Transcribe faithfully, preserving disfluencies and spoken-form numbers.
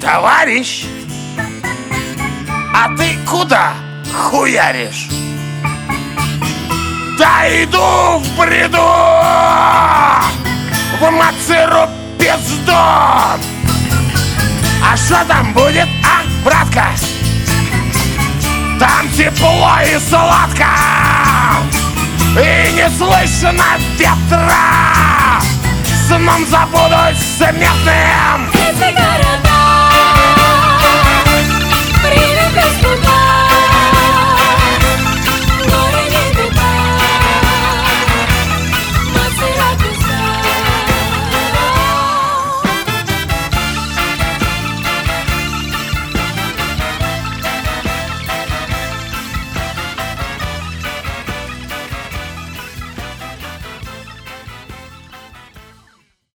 Товарищ, а ты куда хуяришь? Да иду в бреду в Мацеру пизду. А что там будет, а, братка? Там тепло и сладко, и не слышно ветра. Сном забудусь смертным.